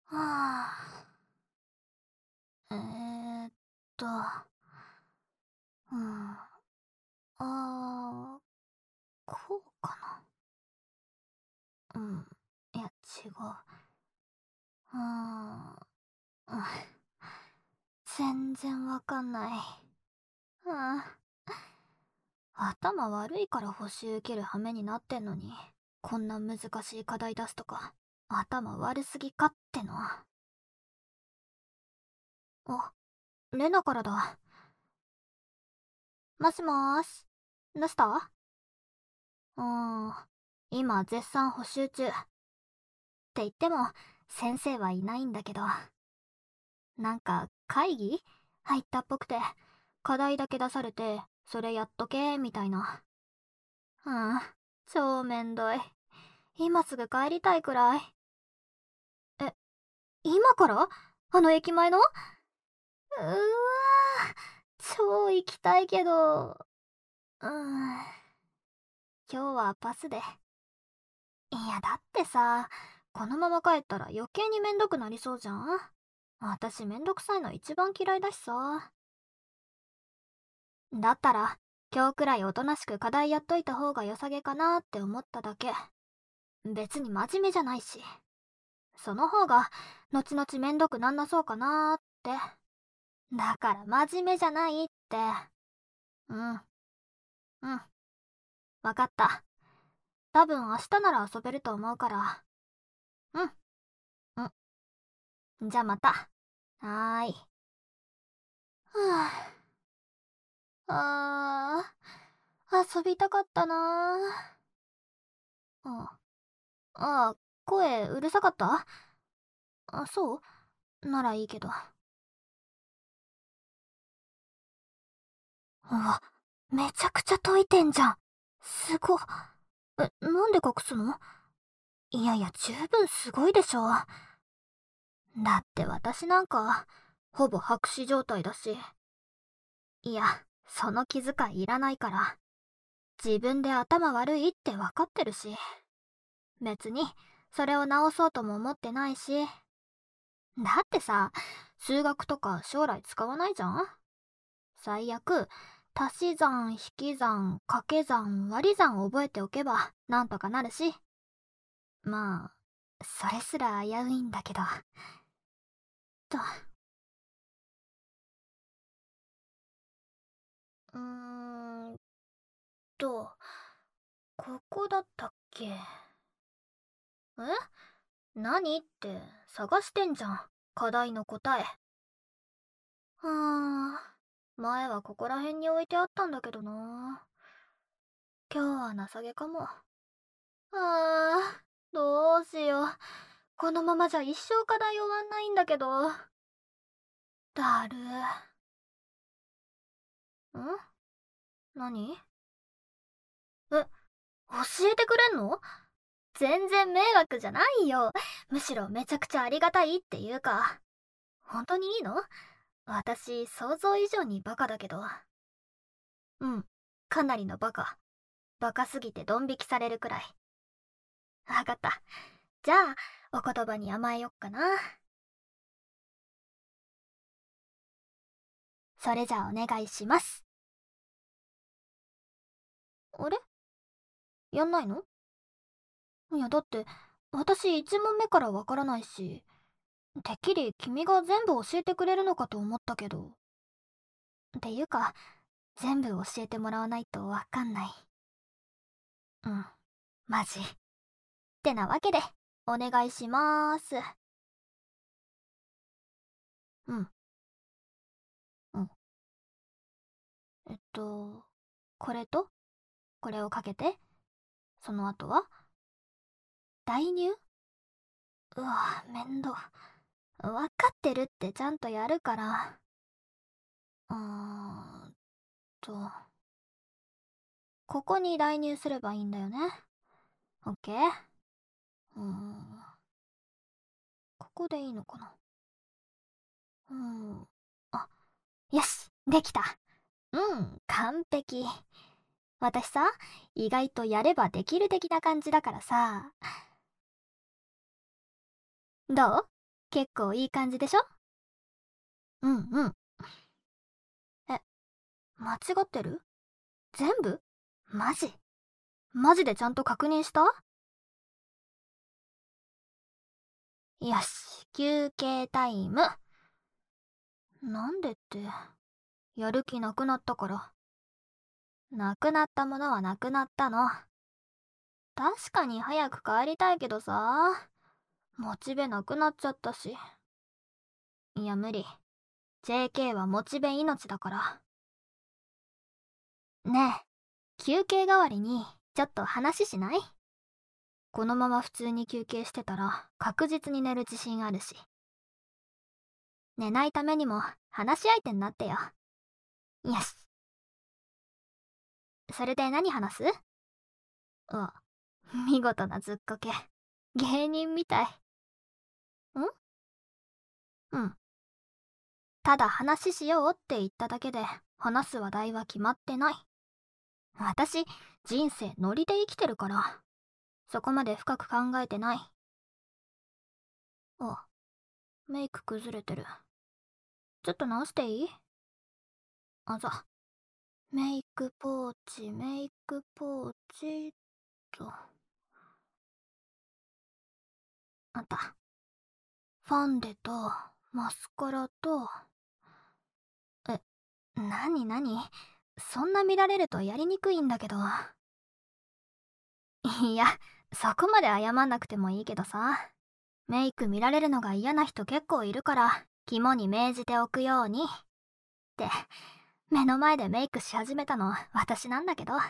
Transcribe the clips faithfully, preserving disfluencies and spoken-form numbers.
はあ、えーっと、うん、あー、こうかな。うん、いや、違う。うーん、うん、全然わかんない。うん、頭悪いから補習受ける羽目になってんのに、こんな難しい課題出すとか、頭悪すぎかっての。あ、レナからだ。もしもーし。どうした？うーん、今絶賛補習中。って言っても、先生はいないんだけど。なんか、会議入ったっぽくて、課題だけ出されて、それやっとけみたいな。うん、超めんどい。今すぐ帰りたいくらい。え、今から？あの駅前の？うーわー、超行きたいけど。うーん、今日はパスで。いや、だってさ、このまま帰ったら余計にめんどくなりそうじゃん。私めんどくさいの一番嫌いだしさ。だったら、今日くらいおとなしく課題やっといた方が良さげかなって思っただけ。別に真面目じゃないし。その方が、後々めんどくなんなそうかなーって。だから真面目じゃないって。うん、うん。わかった。多分明日なら遊べると思うから。うん、うん。じゃあまた。はーい。はあ、あー、遊びたかったなー。あ、あ、声うるさかった？あ、そうならいいけど。うわ、めちゃくちゃ解いてんじゃん。すご。え、なんで隠すの？いやいや、十分すごいでしょ。だって私なんか、ほぼ白紙状態だし。いや、その気遣いいらないから。自分で頭悪いってわかってるし。別に、それを直そうとも思ってないし。だってさ、数学とか将来使わないじゃん？最悪、足し算、引き算、掛け算、割り算覚えておけば、なんとかなるし。まあ、それすら危ういんだけど。と、うーんと、ここだったっけ？え？何って探してんじゃん。課題の答え。はあ、前はここら辺に置いてあったんだけどな。今日は情けかも。ああ、どうしよう。このままじゃ一生課題終わんないんだけど。だる。ん？何？え、教えてくれんの？全然迷惑じゃないよ。むしろめちゃくちゃありがたいっていうか。本当にいいの？私、想像以上にバカだけど。うん、かなりのバカ。バカすぎてドン引きされるくらい。わかった。じゃあ、お言葉に甘えよっかな。それじゃあお願いします。あれ？やんないの？いや、だって、私一問目からわからないし、てっきり君が全部教えてくれるのかと思ったけど。っていうか、全部教えてもらわないとわかんない。うん、マジ。ってなわけで、お願いしまーす。うん、うん。えっと、これと、これをかけて、その後は、代入？うわ、めんど。わかってるってちゃんとやるから。うーんと、ここに代入すればいいんだよね。オッケー？うーん、ここでいいのかな。うーん、あ、よし、できた。うん、完璧。私さ、意外とやればできる的な感じだからさ。どう？ 結構いい感じでしょ？うんうん。え、間違ってる？全部？マジ？マジでちゃんと確認した？よし、休憩タイム。なんでって、やる気なくなったから。なくなったものはなくなったの。確かに早く帰りたいけどさ、モチベなくなっちゃったし。いや無理。ジェーケー はモチベ命だから。ねえ、休憩代わりにちょっと話しない？このまま普通に休憩してたら確実に寝る自信あるし。寝ないためにも話し相手になってよ。よし。それで何話す？あ、見事なずっこけ。芸人みたい。ん？うん。ただ話しようって言っただけで話す話題は決まってない。私、人生ノリで生きてるから、そこまで深く考えてない。あ、メイク崩れてる。ちょっと直していい？あざ。メイクポーチ、メイクポーチと。あった。ファンデと、マスカラと。え、なになに？そんな見られるとやりにくいんだけど。いや、そこまで謝んなくてもいいけどさ。メイク見られるのが嫌な人結構いるから、肝に銘じておくように。って、目の前でメイクし始めたの私なんだけど。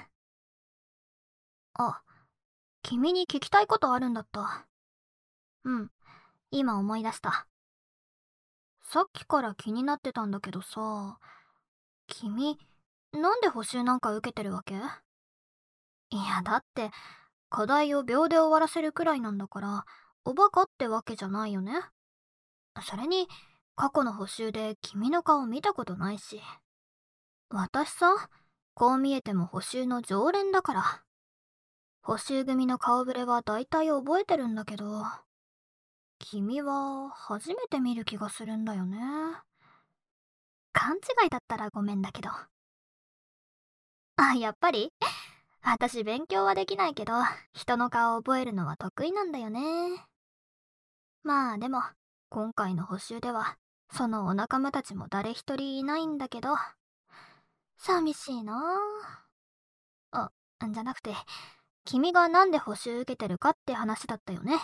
あ、君に聞きたいことあるんだった。うん、今思い出した。さっきから気になってたんだけどさ、君、なんで補習なんか受けてるわけ？いや、だって、課題を秒で終わらせるくらいなんだから、おバカってわけじゃないよね。それに、過去の補習で君の顔見たことないし。私さ、こう見えても補習の常連だから。補習組の顔ぶれは大体覚えてるんだけど、君は初めて見る気がするんだよね。勘違いだったらごめんだけど。あ、やっぱり私勉強はできないけど、人の顔を覚えるのは得意なんだよね。まあでも、今回の補習では、そのお仲間たちも誰一人いないんだけど、寂しいなあ。あ、じゃなくて、君がなんで補習受けてるかって話だったよね。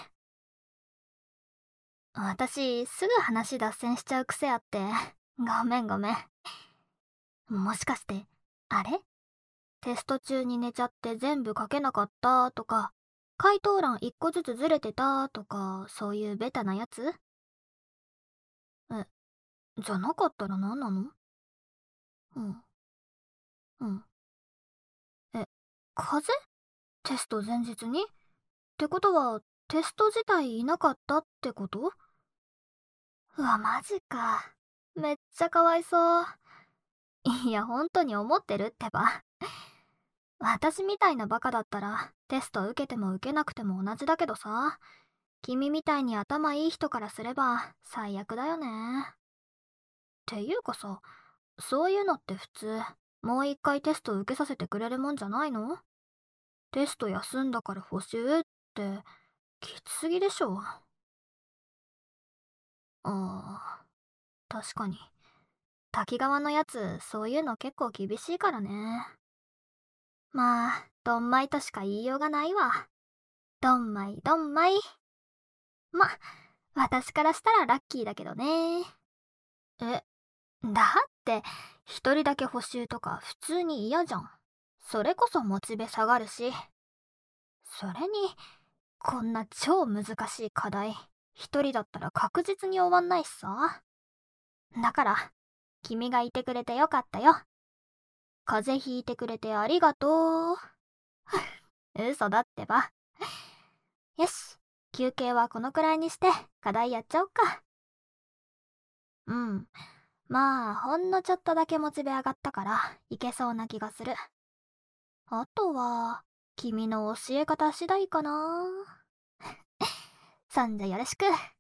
私、すぐ話脱線しちゃう癖あって、ごめんごめん。もしかして、あれ？テスト中に寝ちゃって全部書けなかったとか、回答欄一個ずつずれてたとか、そういうベタなやつ？え、じゃなかったら何なの？うん。うん。え、風邪？テスト前日に？ってことは、テスト自体いなかったってこと？うわ、マジか。めっちゃかわいそう。いや、本当に思ってるってば。私みたいなバカだったら、テスト受けても受けなくても同じだけどさ、君みたいに頭いい人からすれば、最悪だよね。っていうかさ、そういうのって普通、もう一回テスト受けさせてくれるもんじゃないの？テスト休んだから補習って、きつすぎでしょ。ああ、確かに。滝川のやつ、そういうの結構厳しいからね。まあ、ドンマイとしか言いようがないわ。ドンマイドンマイ。ま、私からしたらラッキーだけどね。え、だって、一人だけ補習とか普通に嫌じゃん。それこそモチベ下がるし。それに、こんな超難しい課題、一人だったら確実に終わんないしさ。だから、君がいてくれてよかったよ。風邪ひいてくれてありがとう。嘘だってば。よし、休憩はこのくらいにして、課題やっちゃおっか。うん。まあ、ほんのちょっとだけモチベ上がったから、いけそうな気がする。あとは、君の教え方次第かな。そんじゃよろしく。